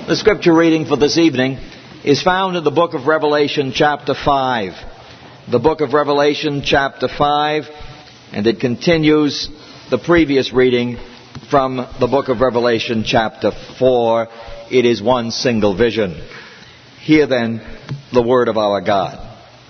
The scripture reading for this evening is found in the book of Revelation chapter 5. The book of Revelation chapter 5, and it continues the previous reading from the book of Revelation chapter 4. It is one single vision. Hear then the word of our God.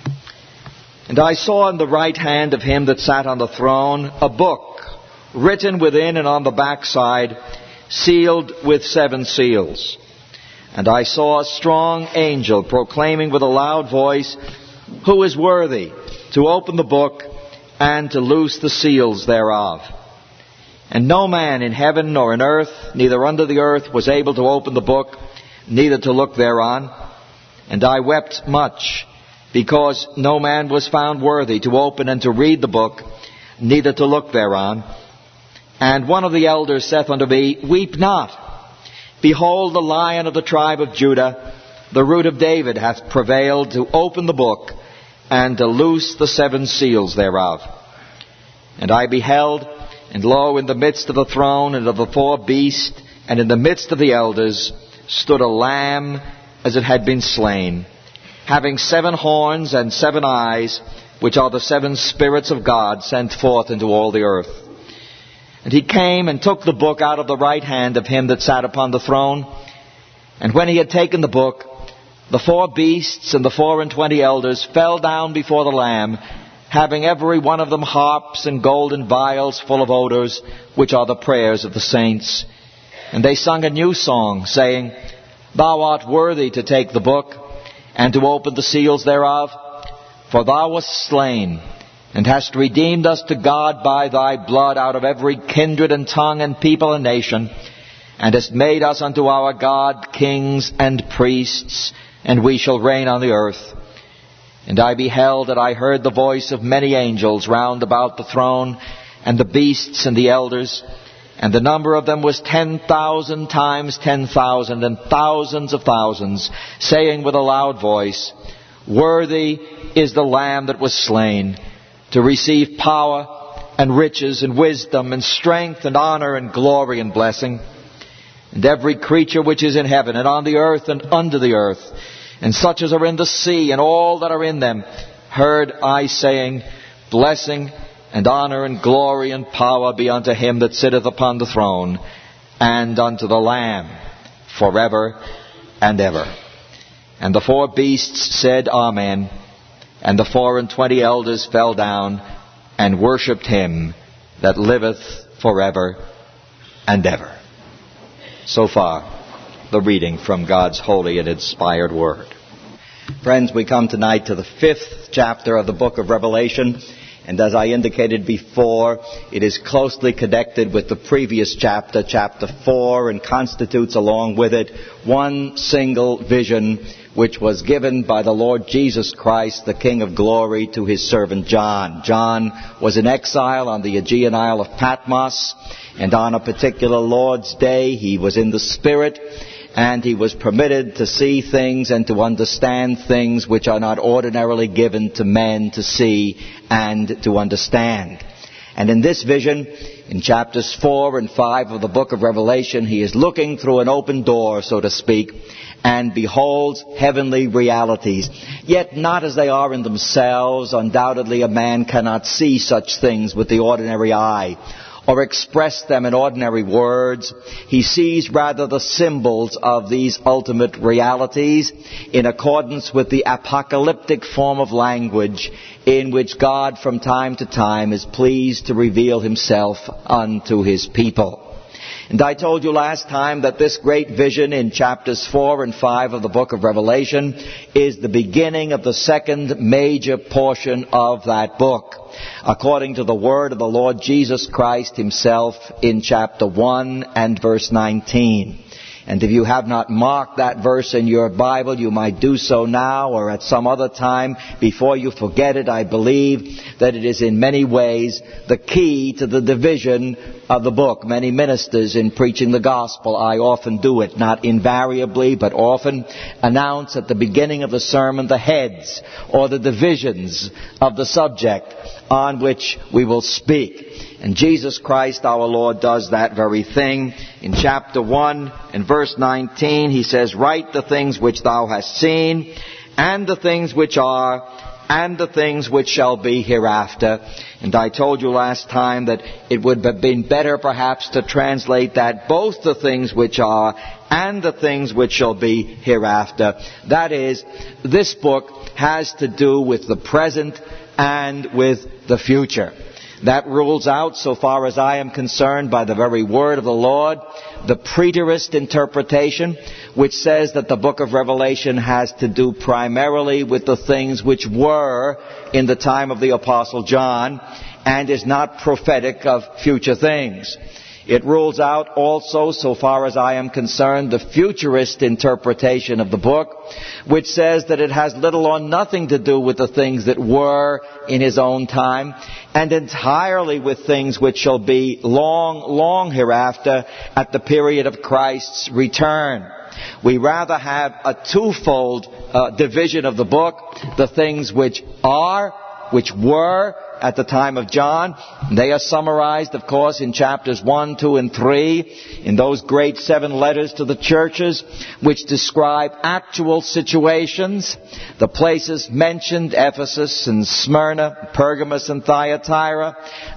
And I saw in the right hand of him that sat on the throne a book, written within and on the backside, sealed with 7 seals. And I saw a strong angel proclaiming with a loud voice, Who is worthy to open the book and to loose the seals thereof? And no man in heaven nor in earth, neither under the earth, was able to open the book, neither to look thereon. And I wept much, because no man was found worthy to open and to read the book, neither to look thereon. And one of the elders saith unto me, Weep not. Behold, the Lion of the tribe of Judah, the root of David, hath prevailed to open the book and to loose the 7 seals thereof. And I beheld, and lo, in the midst of the throne and of the 4 beasts, and in the midst of the elders, stood a lamb as it had been slain, having 7 horns and 7 eyes, which are the 7 spirits of God sent forth into all the earth. And he came and took the book out of the right hand of him that sat upon the throne. And when he had taken the book, the 4 beasts and the 24 elders fell down before the Lamb, having every one of them harps and golden vials full of odors, which are the prayers of the saints. And they sung a new song, saying, Thou art worthy to take the book, and to open the seals thereof, for thou wast slain, and hast redeemed us to God by thy blood out of every kindred and tongue and people and nation, and hast made us unto our God kings and priests, and we shall reign on the earth. And I beheld, and I heard the voice of many angels round about the throne, and the beasts and the elders, and the number of them was 10,000 times 10,000, and thousands of thousands, saying with a loud voice, Worthy is the Lamb that was slain, to receive power and riches and wisdom and strength and honor and glory and blessing. And every creature which is in heaven and on the earth and under the earth, and such as are in the sea and all that are in them, heard I saying, Blessing and honor and glory and power be unto him that sitteth upon the throne, and unto the Lamb, forever and ever. And the 4 beasts said, Amen. And the 24 elders fell down and worshipped him that liveth forever and ever. So far, the reading from God's holy and inspired word. Friends, we come tonight to the 5th chapter of the book of Revelation. And as I indicated before, it is closely connected with the previous chapter, chapter 4, and constitutes along with it one single vision which was given by the Lord Jesus Christ, the King of glory, to his servant John. John was in exile on the Aegean Isle of Patmos, and on a particular Lord's Day he was in the Spirit, and he was permitted to see things and to understand things which are not ordinarily given to men to see and to understand. And in this vision, in chapters 4 and 5 of the book of Revelation, he is looking through an open door, so to speak, and beholds heavenly realities, yet not as they are in themselves. Undoubtedly, a man cannot see such things with the ordinary eye, or express them in ordinary words. He sees rather the symbols of these ultimate realities in accordance with the apocalyptic form of language in which God from time to time is pleased to reveal himself unto his people. And I told you last time that this great vision in chapters 4 and 5 of the book of Revelation is the beginning of the second major portion of that book, according to the word of the Lord Jesus Christ himself in chapter 1 and verse 19. And if you have not marked that verse in your Bible, you might do so now or at some other time before you forget it. I believe that it is in many ways the key to the division of the book. Many ministers in preaching the gospel, I often do it, not invariably, but often announce at the beginning of the sermon the heads or the divisions of the subject on which we will speak. And Jesus Christ our Lord does that very thing. In chapter 1 and verse 19 he says, "Write the things which thou hast seen, and the things which are, and the things which shall be hereafter." And I told you last time that it would have been better perhaps to translate that, both the things which are and the things which shall be hereafter. That is, this book has to do with the present and with the future. That rules out, so far as I am concerned, by the very word of the Lord, the preterist interpretation, which says that the book of Revelation has to do primarily with the things which were in the time of the Apostle John and is not prophetic of future things. It rules out also, so far as I am concerned, the futurist interpretation of the book, which says that it has little or nothing to do with the things that were in his own time, and entirely with things which shall be long, long hereafter at the period of Christ's return. We rather have a twofold division of the book, the things which are, which were at the time of John. They are summarized, of course, in chapters 1, 2, and 3, in those great 7 letters to the churches, which describe actual situations. The places mentioned, Ephesus and Smyrna, Pergamos and Thyatira,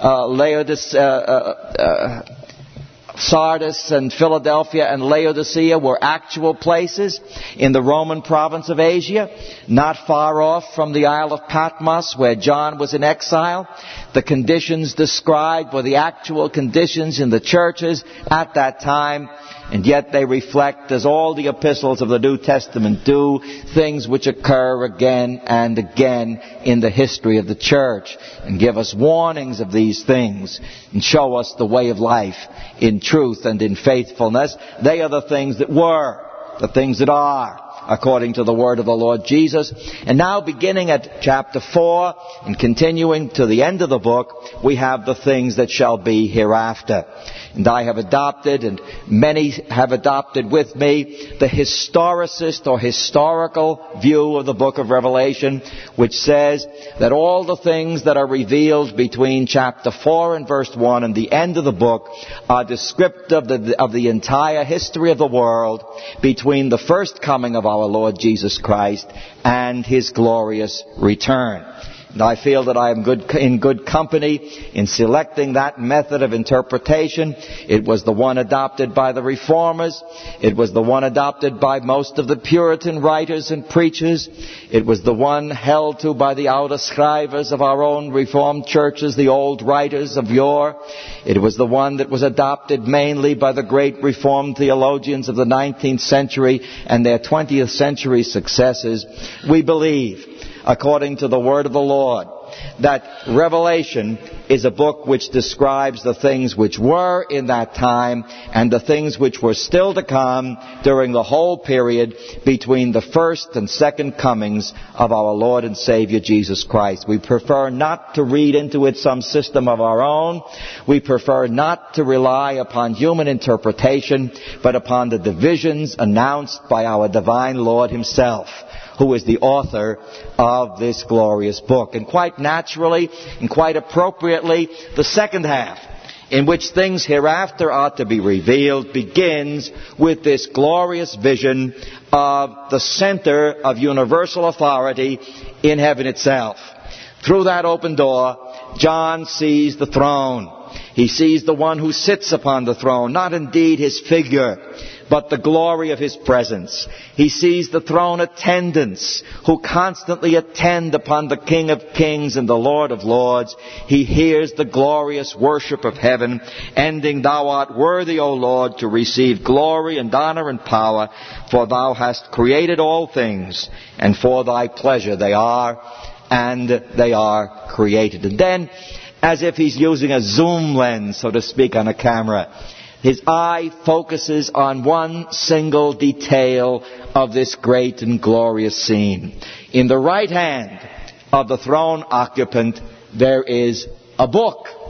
Sardis and Philadelphia and Laodicea were actual places in the Roman province of Asia, not far off from the Isle of Patmos where John was in exile. The conditions described were the actual conditions in the churches at that time, and yet they reflect, as all the epistles of the New Testament do, things which occur again and again in the history of the church, and give us warnings of these things, and show us the way of life in truth and in faithfulness. They are the things that were, the things that are, according to the word of the Lord Jesus. And now, beginning at chapter 4 and continuing to the end of the book, we have the things that shall be hereafter. And I have adopted, and many have adopted with me, the historicist or historical view of the book of Revelation, which says that all the things that are revealed between chapter 4 and verse 1 and the end of the book are descriptive of the entire history of the world between the first coming of our Lord Jesus Christ and his glorious return. And I feel that I am in good company in selecting that method of interpretation. It was the one adopted by the Reformers. It was the one adopted by most of the Puritan writers and preachers. It was the one held to by the outerscrivers of our own Reformed churches, the old writers of yore. It was the one that was adopted mainly by the great Reformed theologians of the 19th century and their 20th century successors. We believe, according to the word of the Lord, that Revelation is a book which describes the things which were in that time and the things which were still to come during the whole period between the first and second comings of our Lord and Savior Jesus Christ. We prefer not to read into it some system of our own. We prefer not to rely upon human interpretation, but upon the divisions announced by our divine Lord himself, who is the author of this glorious book. And quite naturally and quite appropriately, the second half, in which things hereafter are to be revealed, begins with this glorious vision of the center of universal authority in heaven itself. Through that open door, John sees the throne. He sees the one who sits upon the throne, not indeed his figure, but the glory of his presence. He sees the throne attendants who constantly attend upon the King of Kings and the Lord of Lords. He hears the glorious worship of heaven, ending, "Thou art worthy, O Lord, to receive glory and honor and power, for thou hast created all things, and for thy pleasure they are, and they are created." And then, as if he's using a zoom lens, so to speak, on a camera, his eye focuses on one single detail of this great and glorious scene. In the right hand of the throne occupant, there is a book.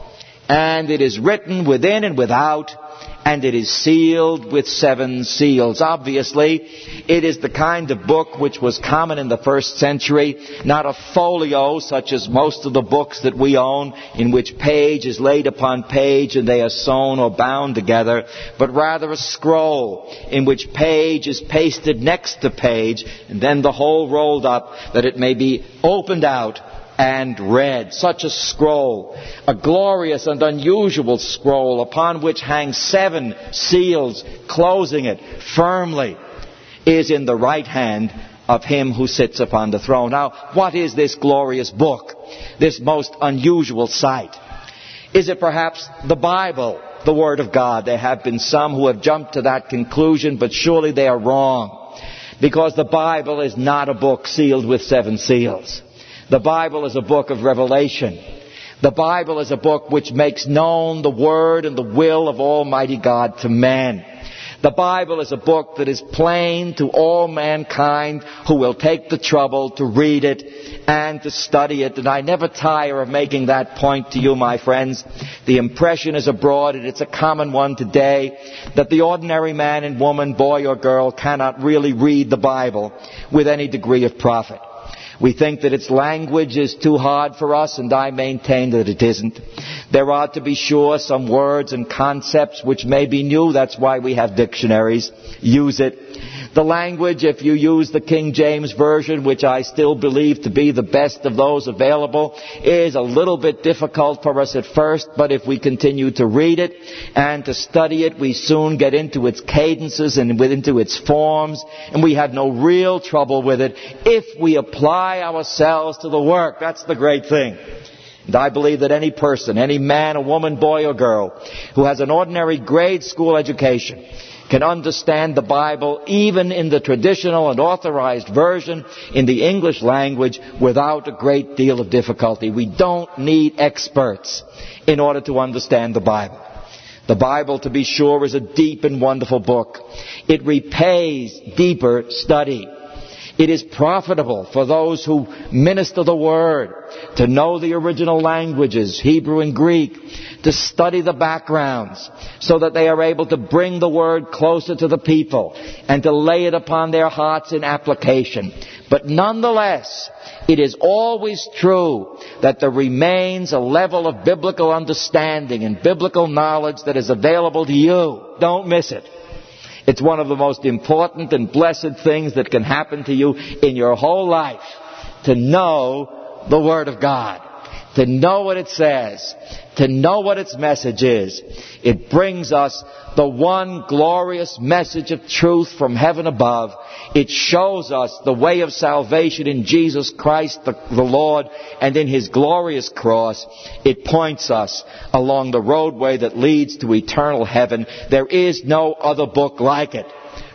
and it is written within and without, and it is sealed with 7 seals. Obviously, it is the kind of book which was common in the first century, not a folio such as most of the books that we own, in which page is laid upon page and they are sewn or bound together, but rather a scroll in which page is pasted next to page, and then the whole rolled up that it may be opened out and read. Such a scroll, a glorious and unusual scroll upon which hang 7 seals closing it firmly, is in the right hand of him who sits upon the throne. Now, what is this glorious book, this most unusual sight? Is it perhaps the Bible, the Word of God? There have been some who have jumped to that conclusion, but surely they are wrong, because the Bible is not a book sealed with 7 seals. The Bible is a book of revelation. The Bible is a book which makes known the Word and the will of Almighty God to man. The Bible is a book that is plain to all mankind who will take the trouble to read it and to study it. And I never tire of making that point to you, my friends. The impression is abroad, and it's a common one today, that the ordinary man and woman, boy or girl, cannot really read the Bible with any degree of profit. We think that its language is too hard for us, and I maintain that it isn't. There are, to be sure, some words and concepts which may be new. That's why we have dictionaries. Use it. The language, if you use the King James Version, which I still believe to be the best of those available, is a little bit difficult for us at first, but if we continue to read it and to study it, we soon get into its cadences and into its forms, and we have no real trouble with it if we apply ourselves to the work. That's the great thing. And I believe that any person, any man, a woman, boy or girl, who has an ordinary grade school education can understand the Bible even in the traditional and authorized version in the English language without a great deal of difficulty. We don't need experts in order to understand the Bible. The Bible, to be sure, is a deep and wonderful book. It repays deeper study. It is profitable for those who minister the Word to know the original languages, Hebrew and Greek, to study the backgrounds so that they are able to bring the Word closer to the people and to lay it upon their hearts in application. But nonetheless, it is always true that there remains a level of biblical understanding and biblical knowledge that is available to you. Don't miss it. It's one of the most important and blessed things that can happen to you in your whole life, to know the Word of God, to know what it says, to know what its message is. It brings us the one glorious message of truth from heaven above. It shows us the way of salvation in Jesus Christ the Lord and in His glorious cross. It points us along the roadway that leads to eternal heaven. There is no other book like it.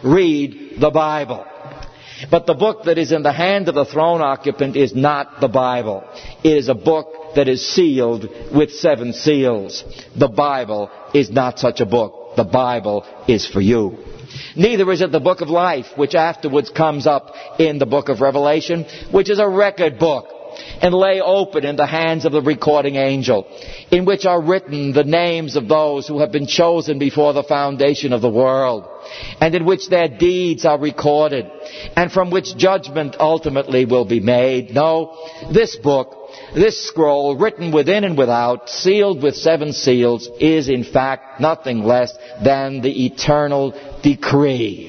Read the Bible. But the book that is in the hand of the throne occupant is not the Bible. It is a book that is sealed with 7 seals. The Bible is not such a book. The Bible is for you. Neither is it the book of life, which afterwards comes up in the book of Revelation, which is a record book and lay open in the hands of the recording angel, in which are written the names of those who have been chosen before the foundation of the world, and in which their deeds are recorded, and from which judgment ultimately will be made. No, this book, this scroll, written within and without, sealed with 7 seals, is in fact nothing less than the eternal decree,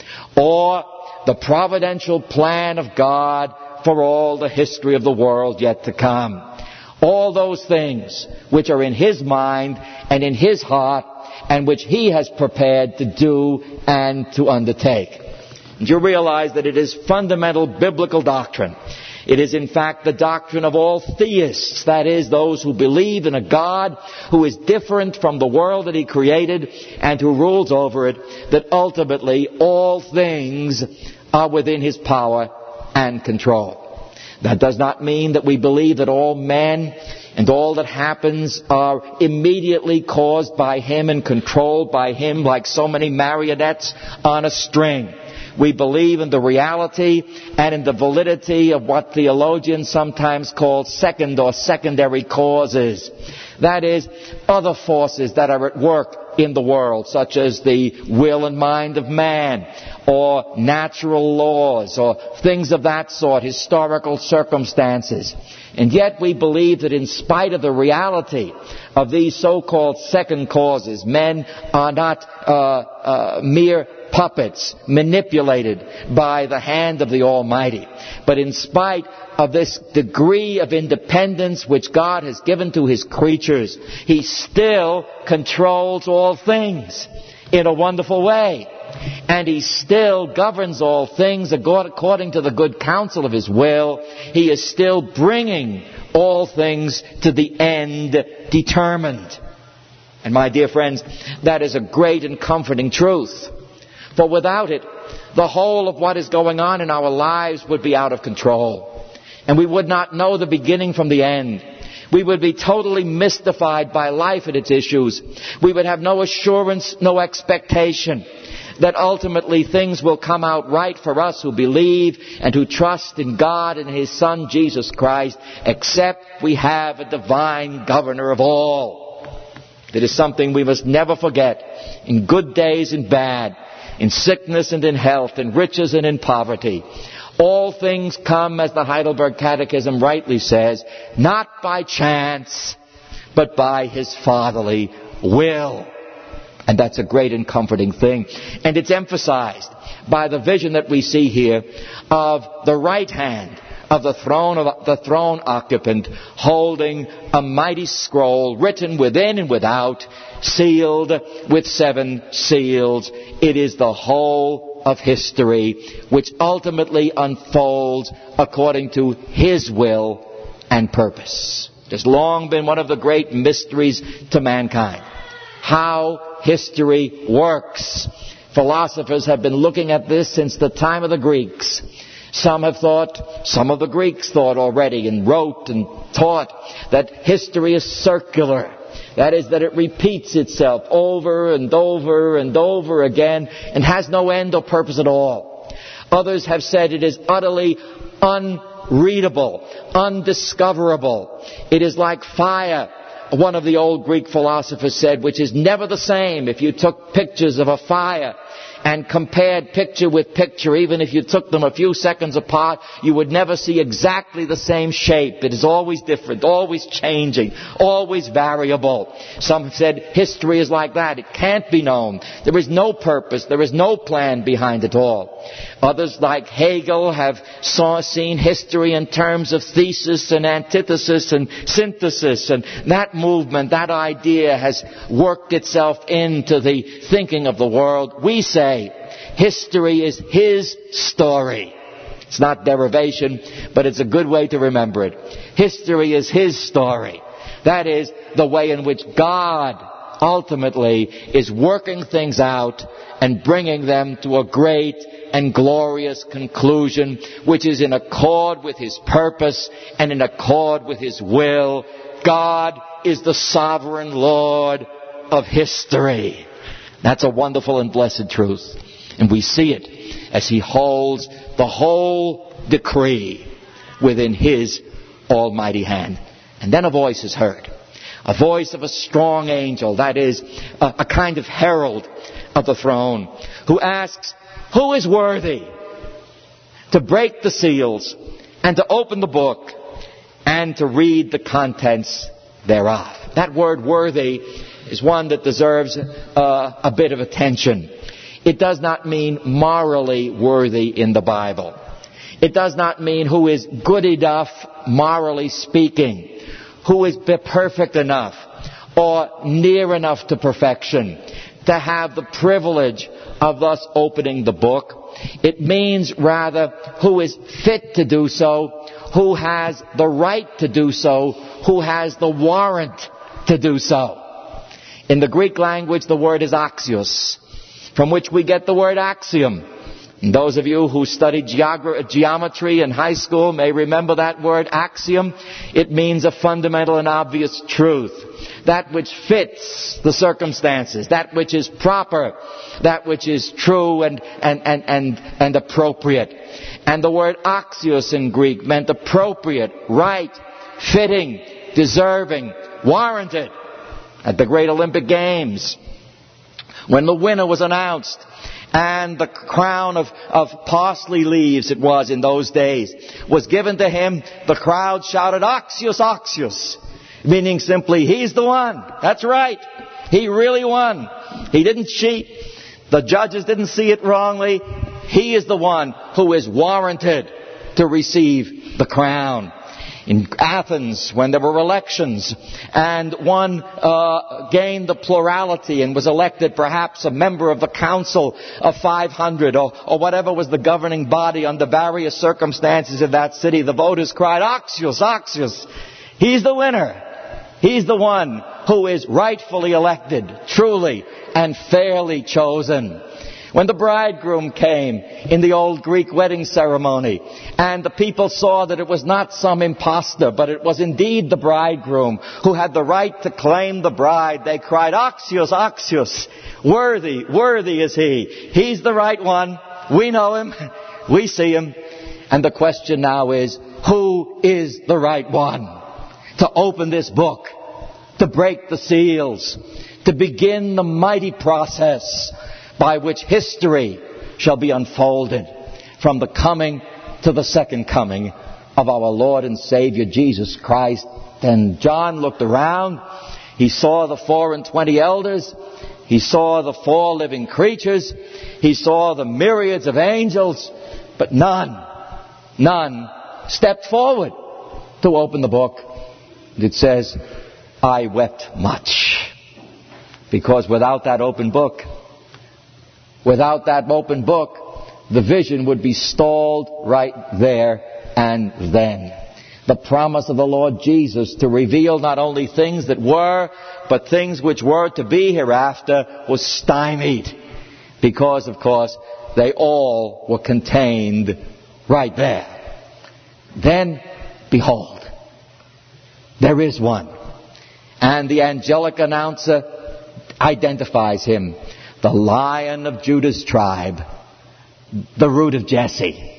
or the providential plan of God for all the history of the world yet to come. All those things which are in His mind and in His heart, and which He has prepared to do and to undertake. And you realize that it is fundamental biblical doctrine. It is in fact the doctrine of all theists, that is, those who believe in a God who is different from the world that He created and who rules over it, that ultimately all things are within His power and control. That does not mean that we believe that all men and all that happens are immediately caused by Him and controlled by Him like so many marionettes on a string. We believe in the reality and in the validity of what theologians sometimes call second or secondary causes. That is, other forces that are at work in the world, such as the will and mind of man, or natural laws, or things of that sort, historical circumstances. And yet we believe that in spite of the reality of these so-called second causes, men are not mere puppets manipulated by the hand of the Almighty. But in spite of this degree of independence which God has given to His creatures, He still controls all things in a wonderful way. And He still governs all things according to the good counsel of His will. He is still bringing all things to the end determined. And my dear friends, that is a great and comforting truth. For without it, the whole of what is going on in our lives would be out of control. And we would not know the beginning from the end. We would be totally mystified by life and its issues. We would have no assurance, no expectation that ultimately things will come out right for us who believe and who trust in God and His Son Jesus Christ, except we have a divine governor of all. That is something we must never forget, in good days and bad, in sickness and in health, in riches and in poverty. All things come, as the Heidelberg Catechism rightly says, not by chance, but by His fatherly will. And that's a great and comforting thing. And it's emphasized by the vision that we see here of the right hand of the throne occupant holding a mighty scroll written within and without, sealed with 7 seals. It is the whole of history which ultimately unfolds according to His will and purpose. It has long been one of the great mysteries to mankind, how history works. Philosophers have been looking at this since the time of the Greeks. Some of the Greeks thought already and wrote and taught that history is circular. That is, that it repeats itself over and over and over again and has no end or purpose at all. Others have said it is utterly unreadable, undiscoverable. It is like fire, one of the old Greek philosophers said, which is never the same. If you took pictures of a fire and compared picture with picture, even if you took them a few seconds apart, you would never see exactly the same shape. It is always different, always changing, always variable. Some have said history is like that. It can't be known. There is no purpose. There is no plan behind it all. Others, like Hegel, have seen history in terms of thesis and antithesis and synthesis, and that movement, that idea has worked itself into the thinking of the world. We say history is His story. It's not derivation, but it's a good way to remember it. History is His story. That is the way in which God ultimately is working things out and bringing them to a great and glorious conclusion, which is in accord with His purpose and in accord with His will. God is the sovereign Lord of history. That's a wonderful and blessed truth. And we see it as He holds the whole decree within His almighty hand. And then a voice is heard. A voice of a strong angel, that is, a kind of herald of the throne, who asks, who is worthy to break the seals and to open the book and to read the contents thereof? That word worthy is one that deserves a bit of attention. It does not mean morally worthy in the Bible. It does not mean who is good enough, morally speaking, who is perfect enough or near enough to perfection to have the privilege of thus opening the book. It means rather who is fit to do so, who has the right to do so, who has the warrant to do so. In the Greek language, the word is axios, from which we get the word axiom. And those of you who studied geometry in high school may remember that word axiom. It means a fundamental and obvious truth. That which fits the circumstances, that which is proper, that which is true and appropriate. And the word axios in Greek meant appropriate, right, fitting, deserving, warranted. At the Great Olympic Games, when the winner was announced, and the crown of parsley leaves, it was in those days, was given to him, the crowd shouted, Axios, Axios, meaning simply, he's the one. That's right. He really won. He didn't cheat. The judges didn't see it wrongly. He is the one who is warranted to receive the crown. In Athens, when there were elections, and one gained the plurality and was elected perhaps a member of the council of 500 or whatever was the governing body under various circumstances of that city, the voters cried, Axios, Axios. He's the winner. He's the one who is rightfully elected, truly and fairly chosen. When the bridegroom came in the old Greek wedding ceremony, and the people saw that it was not some impostor, but it was indeed the bridegroom who had the right to claim the bride, they cried, Axios, Axios, worthy, worthy is he. He's the right one. We know him. We see him. And the question now is, who is the right one to open this book, to break the seals, to begin the mighty process by which history shall be unfolded from the coming to the second coming of our Lord and Savior Jesus Christ. And John looked around. He saw the 24 elders. He saw the 4 living creatures. He saw the myriads of angels. But none stepped forward to open the book. And it says, I wept much. Because without that open book, the vision would be stalled right there and then. The promise of the Lord Jesus to reveal not only things that were, but things which were to be hereafter was stymied. Because, of course, they all were contained right there. Then, behold, there is one. And the angelic announcer identifies him. The Lion of Judah's tribe, the root of Jesse.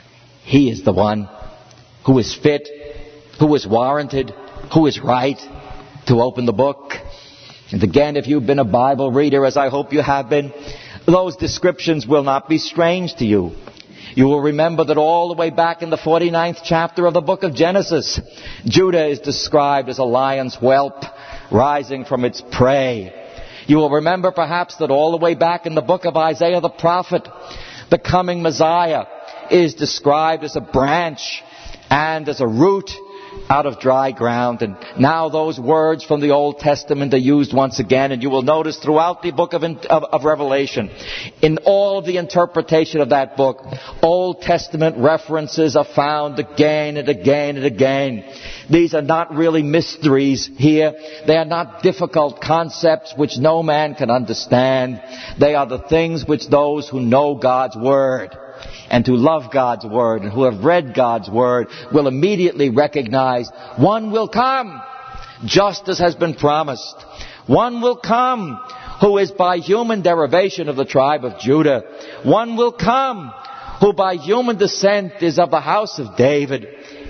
He is the one who is fit, who is warranted, who is right to open the book. And again, if you've been a Bible reader, as I hope you have been, those descriptions will not be strange to you. You will remember that all the way back in the 49th chapter of the book of Genesis, Judah is described as a lion's whelp rising from its prey. You will remember perhaps that all the way back in the book of Isaiah the prophet, the coming Messiah is described as a branch and as a root out of dry ground. And now those words from the Old Testament are used once again. And you will notice throughout the book of Revelation, in all of the interpretation of that book, Old Testament references are found again and again and again. These are not really mysteries here. They are not difficult concepts which no man can understand. They are the things which those who know God's Word and who love God's Word and who have read God's Word will immediately recognize. One will come, just as has been promised. One will come who is by human derivation of the tribe of Judah. One will come who by human descent is of the house of David.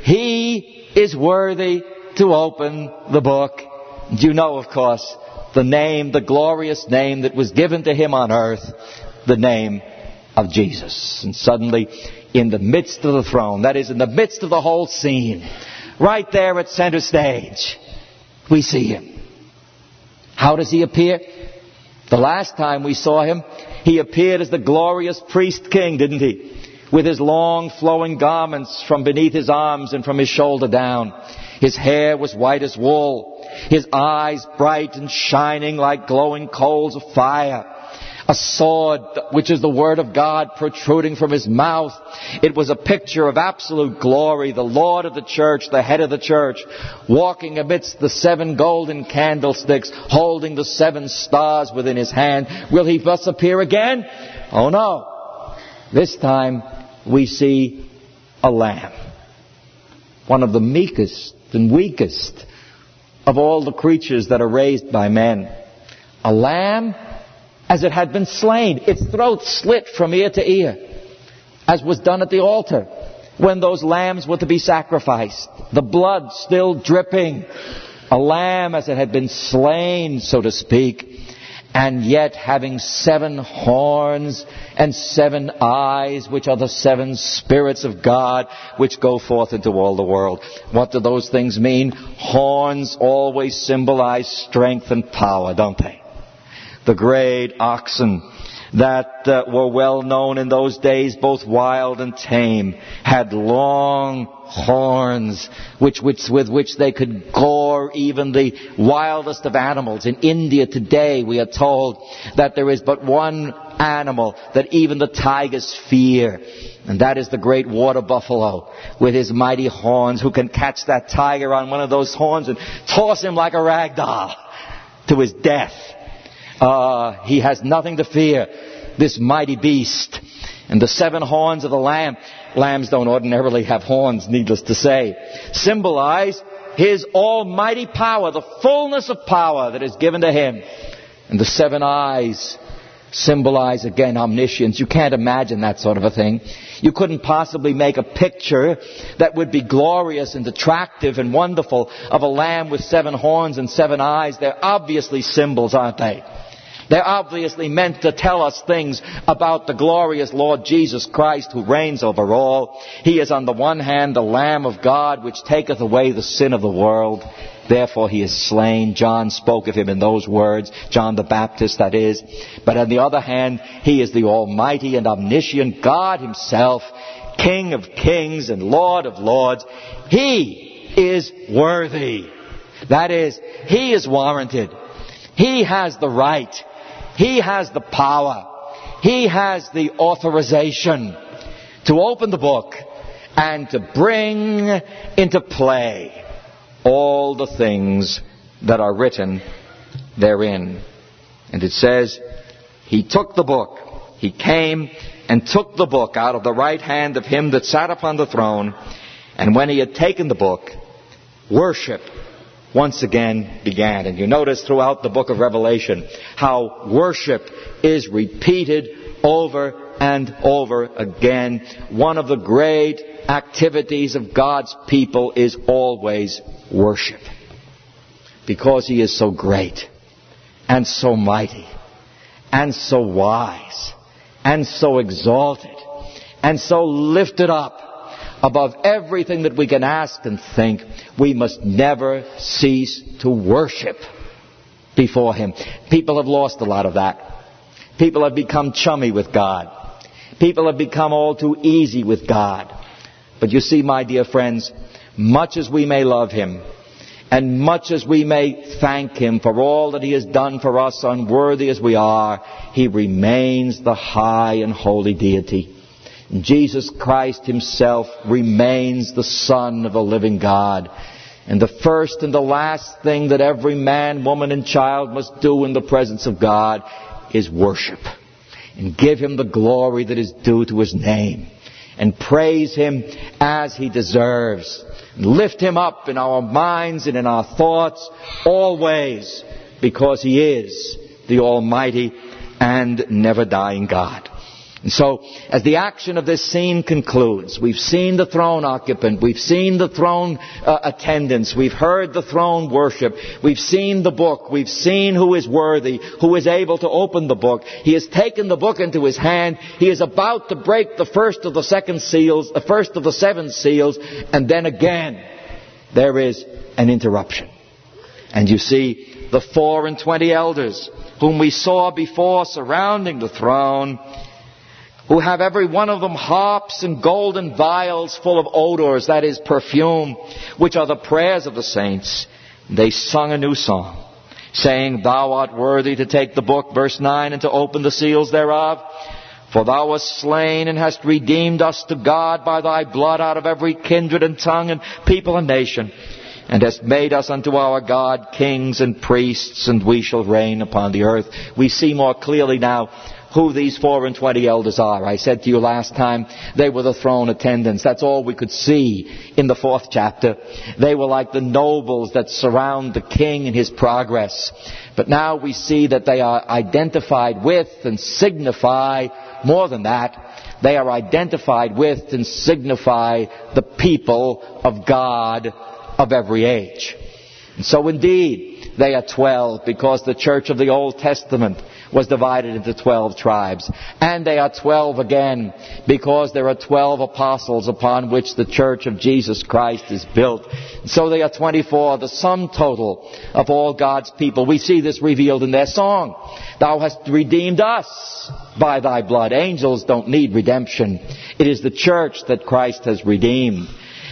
He is worthy to open the book. And you know, of course, the name, the glorious name that was given to him on earth, the name of Jesus. And suddenly, in the midst of the throne, that is, in the midst of the whole scene, right there at center stage, we see him. How does he appear? The last time we saw him, he appeared as the glorious priest king, didn't he? With his long flowing garments from beneath his arms and from his shoulder down. His hair was white as wool. His eyes bright and shining like glowing coals of fire. A sword, which is the word of God, protruding from his mouth. It was a picture of absolute glory. The Lord of the church, the head of the church, walking amidst the 7 golden candlesticks, holding the 7 stars within his hand. Will he thus appear again? Oh no. This time we see a lamb, one of the meekest and weakest of all the creatures that are raised by men. A lamb as it had been slain, its throat slit from ear to ear, as was done at the altar when those lambs were to be sacrificed, the blood still dripping. A lamb as it had been slain, so to speak, and yet having 7 horns and 7 eyes, which are the 7 spirits of God, which go forth into all the world. What do those things mean? Horns always symbolize strength and power, don't they? The great oxen that were well known in those days, both wild and tame, had long horns with which they could gore even the wildest of animals. In India today we are told that there is but one animal that even the tigers fear, and that is the great water buffalo with his mighty horns, who can catch that tiger on one of those horns and toss him like a rag doll to his death. He has nothing to fear, this mighty beast. And the 7 horns of the lamb, lambs don't ordinarily have horns, needless to say, symbolize his almighty power, the fullness of power that is given to him. And the 7 eyes symbolize, again, omniscience. You can't imagine that sort of a thing. You couldn't possibly make a picture that would be glorious and attractive and wonderful of a lamb with 7 horns and 7 eyes. They're obviously symbols, aren't they? They're obviously meant to tell us things about the glorious Lord Jesus Christ, who reigns over all. He is on the one hand the Lamb of God, which taketh away the sin of the world. Therefore he is slain. John spoke of him in those words, John the Baptist, that is. But on the other hand, he is the almighty and omniscient God himself, King of kings and Lord of lords. He is worthy. That is, he is warranted. He has the right. He has the power. He has the authorization to open the book and to bring into play all the things that are written therein. And it says, he took the book. He came and took the book out of the right hand of him that sat upon the throne. And when he had taken the book, worship once again began. And you notice throughout the book of Revelation how worship is repeated over and over again. One of the great activities of God's people is always worship, because he is so great and so mighty and so wise and so exalted and so lifted up above everything that we can ask and think. We must never cease to worship before him. People have lost a lot of that. People have become chummy with God. People have become all too easy with God. But you see, my dear friends, much as we may love him, and much as we may thank him for all that he has done for us, unworthy as we are, he remains the high and holy deity. Jesus Christ himself remains the Son of the living God. And the first and the last thing that every man, woman, and child must do in the presence of God is worship, and give him the glory that is due to his name, and praise him as he deserves, and lift him up in our minds and in our thoughts always, because he is the almighty and never dying God. And so, as the action of this scene concludes, we've seen the throne occupant, we've seen the throne attendants, we've heard the throne worship, we've seen the book, we've seen who is worthy, who is able to open the book. He has taken the book into his hand. He is about to break the first of the 7 seals, and then again there is an interruption. And you see the 24 elders whom we saw before surrounding the throne, who have every one of them harps and golden vials full of odors, that is perfume, which are the prayers of the saints. They sung a new song, saying, Thou art worthy to take the book, verse 9, and to open the seals thereof. For thou wast slain and hast redeemed us to God by thy blood out of every kindred and tongue and people and nation, and hast made us unto our God kings and priests, and we shall reign upon the earth. We see more clearly now who these 24 elders are. I said to you last time, they were the throne attendants. That's all we could see in the 4th chapter. They were like the nobles that surround the king in his progress. But now we see that they are identified with and signify more than that. They are identified with and signify the people of God of every age. And so indeed, they are 12 because the church of the Old Testament was divided into 12 tribes. And they are 12 again because there are 12 apostles upon which the church of Jesus Christ is built. So they are 24, the sum total of all God's people. We see this revealed in their song. Thou hast redeemed us by thy blood. Angels don't need redemption. It is the church that Christ has redeemed.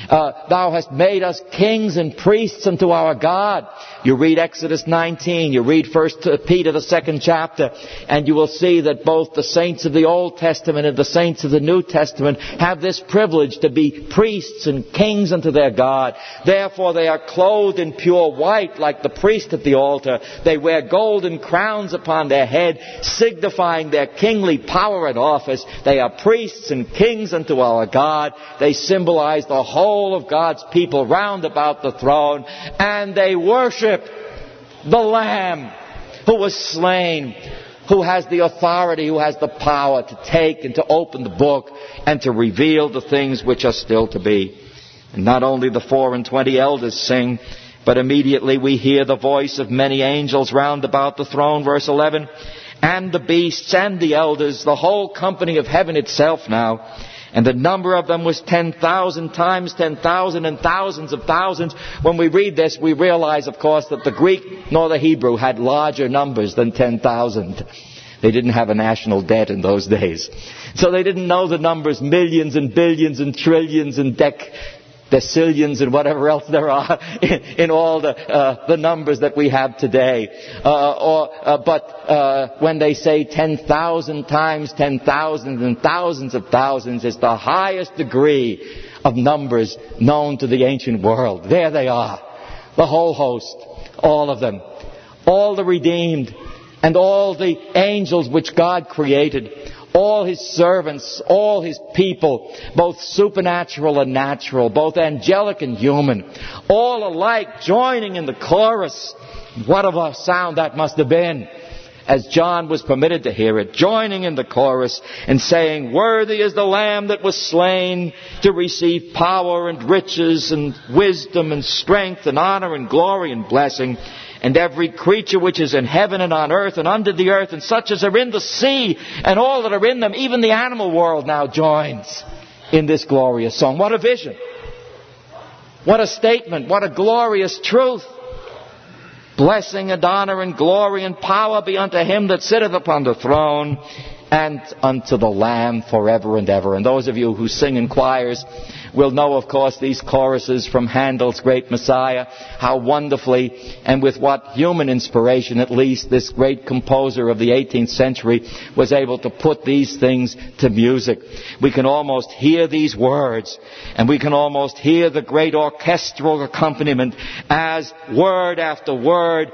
Thou hast made us kings and priests unto our God. You read Exodus 19, you read 1 Peter, the 2nd chapter, and you will see that both the saints of the Old Testament and the saints of the New Testament have this privilege to be priests and kings unto their God. Therefore they are clothed in pure white like the priest at the altar. They wear golden crowns upon their head, signifying their kingly power and office. They are priests and kings unto our God. They symbolize the whole of God's people round about the throne, and they worship the Lamb who was slain, who has the authority, who has the power to take and to open the book and to reveal the things which are still to be. And not only the 24 elders sing, but immediately we hear the voice of many angels round about the throne, verse 11, and the beasts and the elders, the whole company of heaven itself now. And the number of them was 10,000 times 10,000 and thousands of thousands. When we read this, we realize, of course, that the Greek nor the Hebrew had larger numbers than 10,000. They didn't have a national debt in those days. So they didn't know the numbers millions and billions and trillions and decillions and whatever else there are in all the numbers that we have today. But when they say 10,000 times 10,000 and thousands of thousands, it's the highest degree of numbers known to the ancient world. There they are. The whole host. All of them. All the redeemed. And all the angels which God created. All His servants, all His people, both supernatural and natural, both angelic and human, all alike joining in the chorus. What a sound that must have been, as John was permitted to hear it, joining in the chorus and saying, worthy is the Lamb that was slain to receive power and riches and wisdom and strength and honor and glory and blessing. And every creature which is in heaven and on earth and under the earth, and such as are in the sea, and all that are in them, even the animal world now joins in this glorious song. What a vision! What a statement! What a glorious truth! Blessing and honor and glory and power be unto Him that sitteth upon the throne, and unto the Lamb forever and ever. And those of you who sing in choirs will know, of course, these choruses from Handel's Great Messiah, how wonderfully and with what human inspiration, at least, this great composer of the 18th century was able to put these things to music. We can almost hear these words, and we can almost hear the great orchestral accompaniment as word after word,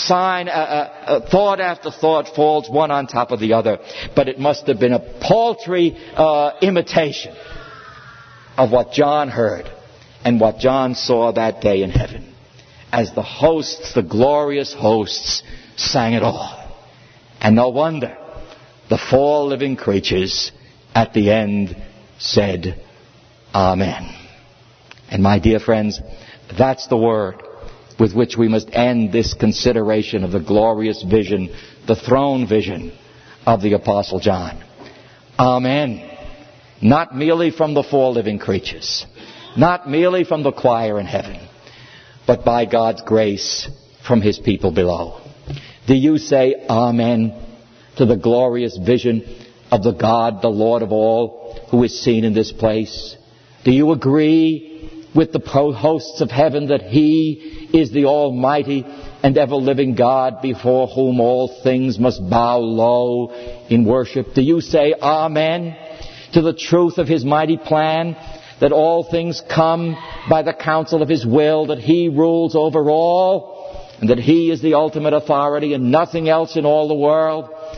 thought after thought falls one on top of the other. But it must have been a paltry imitation of what John heard and what John saw that day in heaven, as the hosts, the glorious hosts, sang it all. And no wonder the 4 living creatures at the end said, Amen. And my dear friends, that's the word with which we must end this consideration of the glorious vision, the throne vision of the Apostle John. Amen. Not merely from the 4 living creatures, not merely from the choir in heaven, but by God's grace from His people below. Do you say Amen to the glorious vision of the God, the Lord of all, who is seen in this place? Do you agree with the hosts of heaven that He is the Almighty and ever-living God before whom all things must bow low in worship? Do you say Amen to the truth of His mighty plan, that all things come by the counsel of His will, that He rules over all, and that He is the ultimate authority and nothing else in all the world?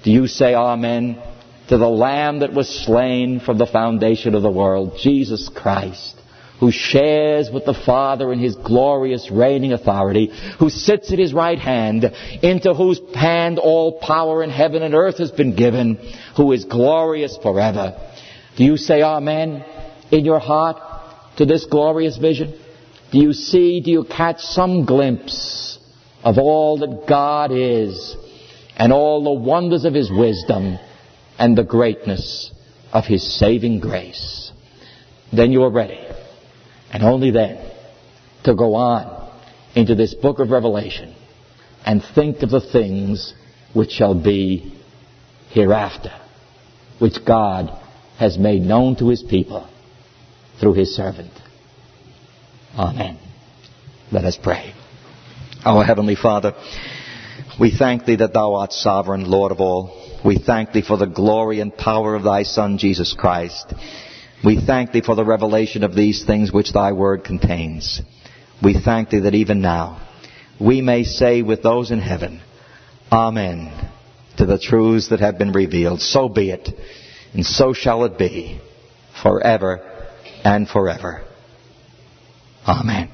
Do you say amen to the Lamb that was slain from the foundation of the world, Jesus Christ, who shares with the Father in His glorious reigning authority, who sits at His right hand, into whose hand all power in heaven and earth has been given, who is glorious forever? Do you say amen in your heart to this glorious vision? Do you catch some glimpse of all that God is and all the wonders of His wisdom and the greatness of His saving grace? Then you are ready, and only then, to go on into this book of Revelation and think of the things which shall be hereafter, which God has made known to His people through His servant. Amen. Let us pray. Our Heavenly Father, we thank Thee that Thou art sovereign, Lord of all. We thank Thee for the glory and power of Thy Son, Jesus Christ. We thank Thee for the revelation of these things which Thy Word contains. We thank Thee that even now we may say with those in heaven, Amen, to the truths that have been revealed. So be it, and so shall it be, forever and forever. Amen.